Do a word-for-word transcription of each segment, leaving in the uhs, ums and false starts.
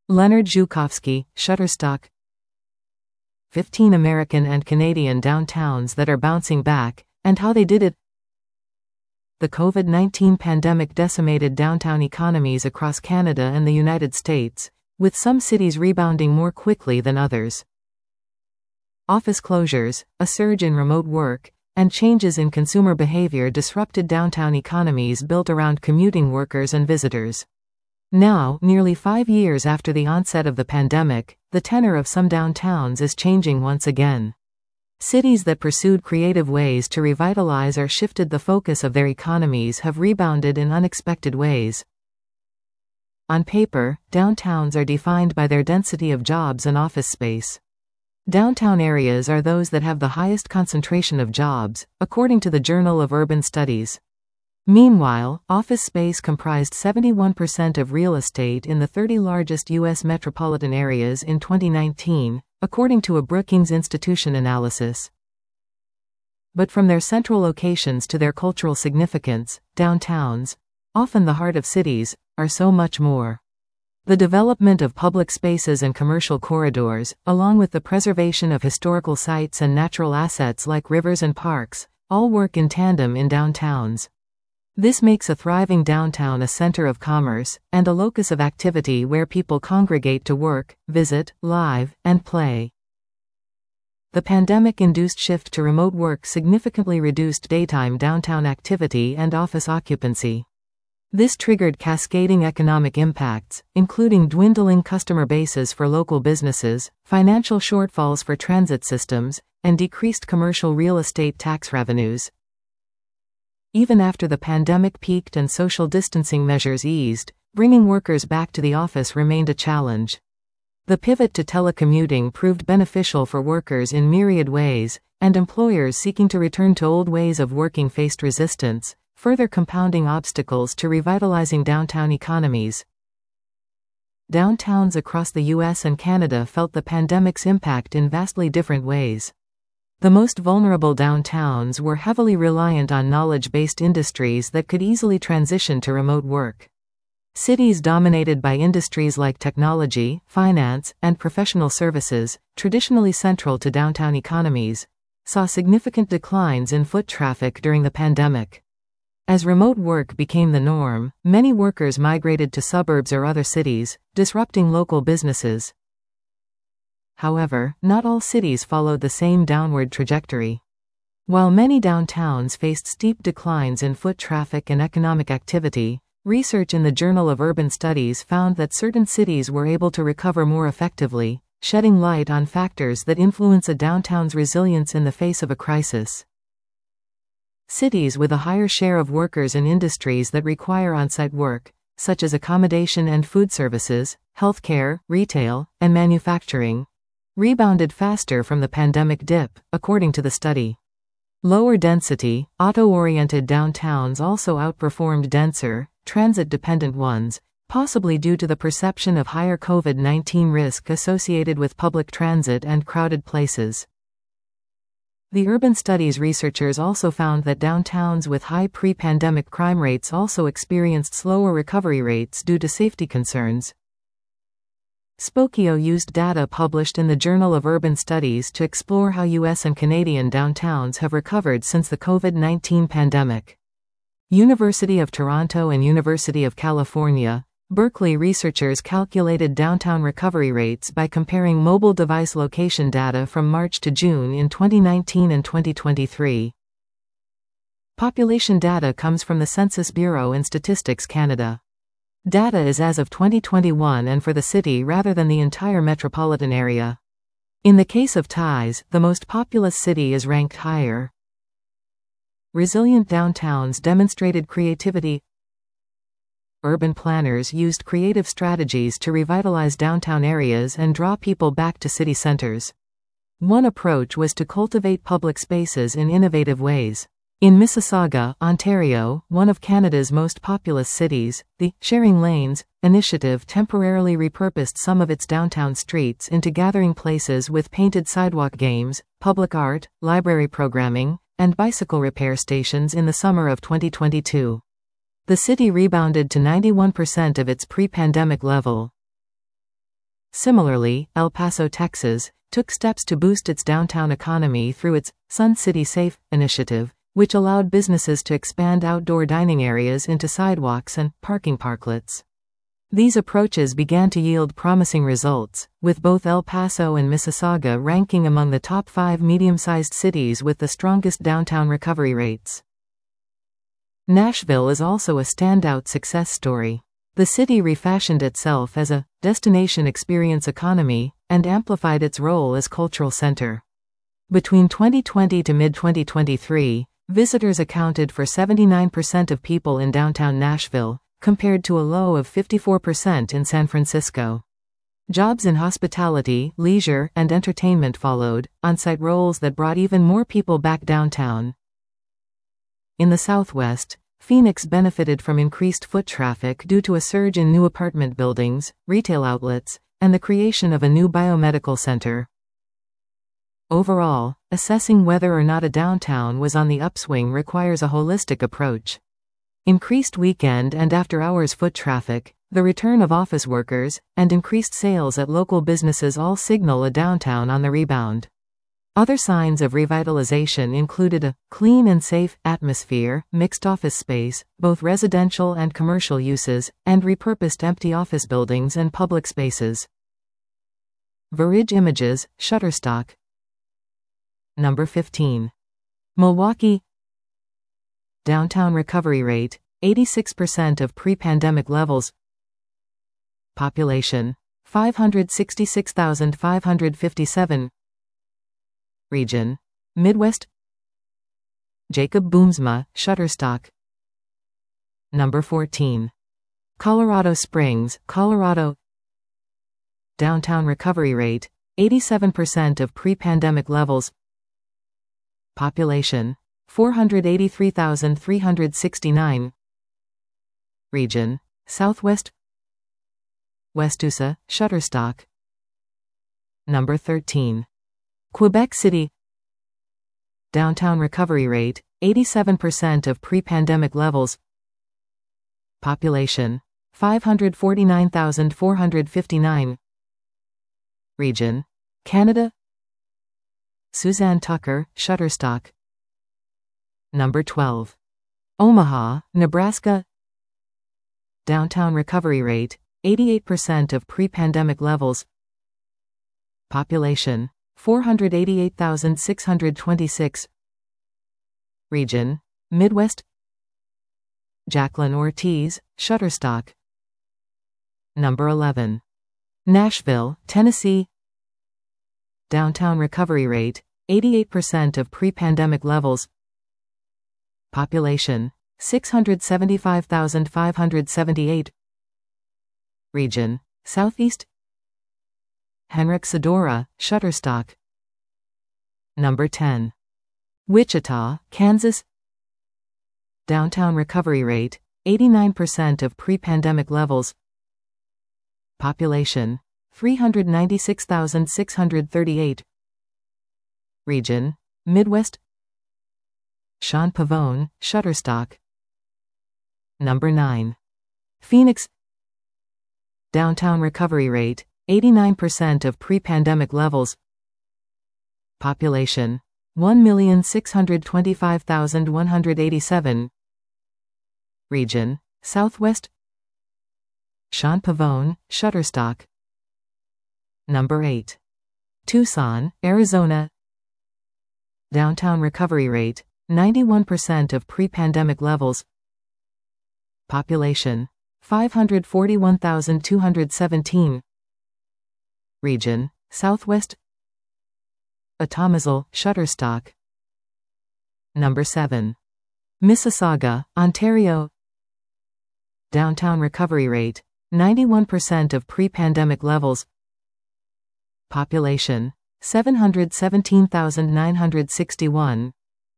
Leonard Zhukovsky, Shutterstock. fifteen American and Canadian downtowns that are bouncing back, and how they did it. The COVID nineteen pandemic decimated downtown economies across Canada and the United States, with some cities rebounding more quickly than others. Office closures, a surge in remote work, and changes in consumer behavior disrupted downtown economies built around commuting workers and visitors. Now, nearly five years after the onset of the pandemic, the tenor of some downtowns is changing once again. Cities that pursued creative ways to revitalize or shifted the focus of their economies have rebounded in unexpected ways. On paper, downtowns are defined by their density of jobs and office space. Downtown areas are those that have the highest concentration of jobs, according to the Journal of Urban Studies. Meanwhile, office space comprised seventy-one percent of real estate in the thirty largest U S metropolitan areas in twenty nineteen, according to a Brookings Institution analysis. But from their central locations to their cultural significance, downtowns, often the heart of cities, are so much more. The development of public spaces and commercial corridors, along with the preservation of historical sites and natural assets like rivers and parks, all work in tandem in downtowns. This makes a thriving downtown a center of commerce, and a locus of activity where people congregate to work, visit, live, and play. The pandemic-induced shift to remote work significantly reduced daytime downtown activity and office occupancy. This triggered cascading economic impacts, including dwindling customer bases for local businesses, financial shortfalls for transit systems, and decreased commercial real estate tax revenues. Even after the pandemic peaked and social distancing measures eased, bringing workers back to the office remained a challenge. The pivot to telecommuting proved beneficial for workers in myriad ways, and employers seeking to return to old ways of working faced resistance, further compounding obstacles to revitalizing downtown economies. Downtowns across the U S and Canada felt the pandemic's impact in vastly different ways. The most vulnerable downtowns were heavily reliant on knowledge-based industries that could easily transition to remote work. Cities dominated by industries like technology, finance, and professional services, traditionally central to downtown economies, saw significant declines in foot traffic during the pandemic. As remote work became the norm, many workers migrated to suburbs or other cities, disrupting local businesses. However, not all cities followed the same downward trajectory. While many downtowns faced steep declines in foot traffic and economic activity, research in the Journal of Urban Studies found that certain cities were able to recover more effectively, shedding light on factors that influence a downtown's resilience in the face of a crisis. Cities with a higher share of workers in industries that require on-site work, such as accommodation and food services, healthcare, retail, and manufacturing, rebounded faster from the pandemic dip, according to the study. Lower density, auto-oriented downtowns also outperformed denser, transit-dependent ones, possibly due to the perception of higher COVID nineteen risk associated with public transit and crowded places. The urban studies researchers also found that downtowns with high pre-pandemic crime rates also experienced slower recovery rates due to safety concerns. Spokeo used data published in the Journal of Urban Studies to explore how U S and Canadian downtowns have recovered since the COVID nineteen pandemic. University of Toronto and University of California, Berkeley researchers calculated downtown recovery rates by comparing mobile device location data from March to June in twenty nineteen and twenty twenty-three. Population data comes from the Census Bureau and Statistics Canada. Data is as of twenty twenty-one and for the city rather than the entire metropolitan area. In the case of T I S, the most populous city is ranked higher. Resilient downtowns demonstrated creativity. Urban planners used creative strategies to revitalize downtown areas and draw people back to city centers. One approach was to cultivate public spaces in innovative ways. In Mississauga, Ontario, one of Canada's most populous cities, the Sharing Lanes initiative temporarily repurposed some of its downtown streets into gathering places with painted sidewalk games, public art, library programming, and bicycle repair stations in the summer of twenty twenty-two. The city rebounded to ninety-one percent of its pre-pandemic level. Similarly, El Paso, Texas, took steps to boost its downtown economy through its Sun City Safe initiative, which allowed businesses to expand outdoor dining areas into sidewalks and parking parklets. These approaches began to yield promising results, with both El Paso and Mississauga ranking among the top five medium-sized cities with the strongest downtown recovery rates. Nashville is also a standout success story. The city refashioned itself as a destination experience economy and amplified its role as cultural center. Between twenty twenty to mid twenty twenty-three, visitors accounted for seventy-nine percent of people in downtown Nashville, compared to a low of fifty-four percent in San Francisco. Jobs in hospitality, leisure, and entertainment followed, on-site roles that brought even more people back downtown. In the Southwest, Phoenix benefited from increased foot traffic due to a surge in new apartment buildings, retail outlets, and the creation of a new biomedical center. Overall, assessing whether or not a downtown was on the upswing requires a holistic approach. Increased weekend and after-hours foot traffic, the return of office workers, and increased sales at local businesses all signal a downtown on the rebound. Other signs of revitalization included a clean and safe atmosphere, mixed office space, both residential and commercial uses, and repurposed empty office buildings and public spaces. Verige Images, Shutterstock. Number fifteen. Milwaukee. Downtown recovery rate, eighty-six percent of pre-pandemic levels. Population, five hundred sixty-six thousand five hundred fifty-seven. Region, Midwest. Jacob Boomsma, Shutterstock. Number fourteen. Colorado Springs, Colorado. Downtown recovery rate, eighty-seven percent of pre-pandemic levels. Population, four hundred eighty-three thousand three hundred sixty-nine. Region, Southwest. Westoosa, Shutterstock. Number thirteen. Quebec City. Downtown recovery rate, eighty-seven percent of pre-pandemic levels. Population, five hundred forty-nine thousand four hundred fifty-nine. Region, Canada. Suzanne Tucker, Shutterstock. Number twelve. Omaha, Nebraska. Downtown recovery rate, eighty-eight percent of pre-pandemic levels. Population, four hundred eighty-eight thousand six hundred twenty-six. Region, Midwest. Jacqueline Ortiz, Shutterstock. Number eleven. Nashville, Tennessee. Downtown recovery rate, eighty-eight percent of pre-pandemic levels. Population, six hundred seventy-five thousand five hundred seventy-eight. Region, Southeast. Henrik Sidora, Shutterstock. Number ten. Wichita, Kansas. Downtown recovery rate, eighty-nine percent of pre-pandemic levels. Population, three hundred ninety-six thousand six hundred thirty-eight. Region, Midwest. Sean Pavone, Shutterstock. Number nine. Phoenix. Downtown recovery rate, eighty-nine percent of pre-pandemic levels. Population, one million six hundred twenty-five thousand one hundred eighty-seven. Region, Southwest. Sean Pavone, Shutterstock. Number eight. Tucson, Arizona. Downtown recovery rate, ninety-one percent of pre-pandemic levels. Population, five hundred forty-one thousand two hundred seventeen. Region, Southwest. Atomazil, Shutterstock. Number seven. Mississauga, Ontario. Downtown recovery rate, ninety-one percent of pre-pandemic levels. Population, seven hundred seventeen thousand nine hundred sixty-one.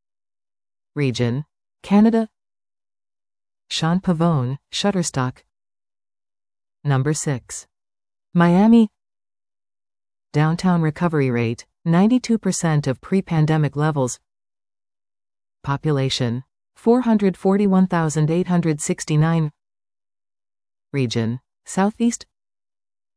Region, Canada. Sean Pavone, Shutterstock. Number six. Miami. Downtown recovery rate, ninety-two percent of pre-pandemic levels. Population, four hundred forty-one thousand eight hundred sixty-nine. Region, Southeast.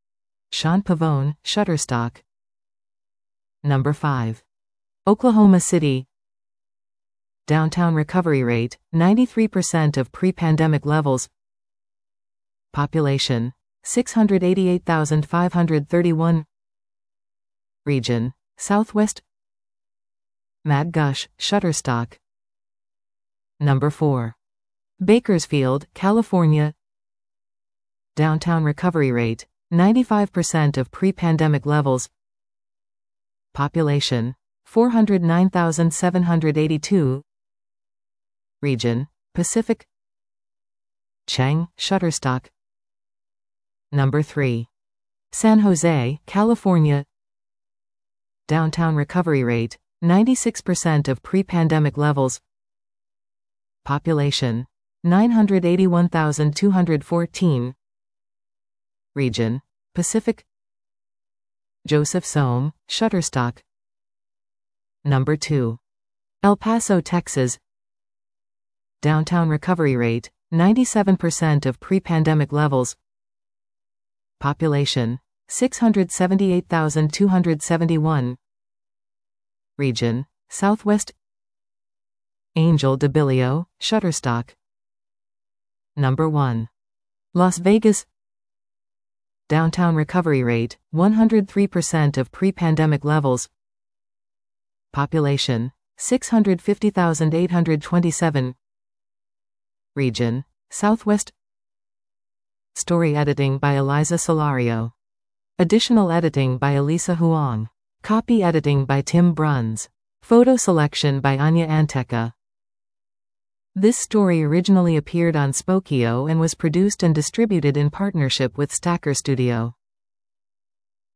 Sean Pavone, Shutterstock. Number five. Oklahoma City. Downtown recovery rate, ninety-three percent of pre-pandemic levels. Population, six hundred eighty-eight thousand five hundred thirty-one. Region, Southwest. Mad Gush, Shutterstock. Number four. Bakersfield, California. Downtown recovery rate, ninety-five percent of pre-pandemic levels. Population, four hundred nine thousand seven hundred eighty-two. Region, Pacific. Chang, Shutterstock. Number three. San Jose, California. Downtown recovery rate, ninety-six percent of pre-pandemic levels. Population, nine hundred eighty-one thousand two hundred fourteen. Region, Pacific. Joseph Sohm, Shutterstock. Number two. El Paso, Texas. Downtown recovery rate, ninety-seven percent of pre-pandemic levels. Population, six hundred seventy-eight thousand two hundred seventy-one. Region, Southwest. Angel DeBilio, Shutterstock. Number one. Las Vegas. Downtown recovery rate, one hundred three percent of pre-pandemic levels. Population, six hundred fifty thousand eight hundred twenty-seven. Region, Southwest. Story editing by Eliza Solario. Additional editing by Elisa Huang. Copy editing by Tim Bruns. Photo selection by Anya Anteca. This story originally appeared on Spokeo and was produced and distributed in partnership with Stacker Studio.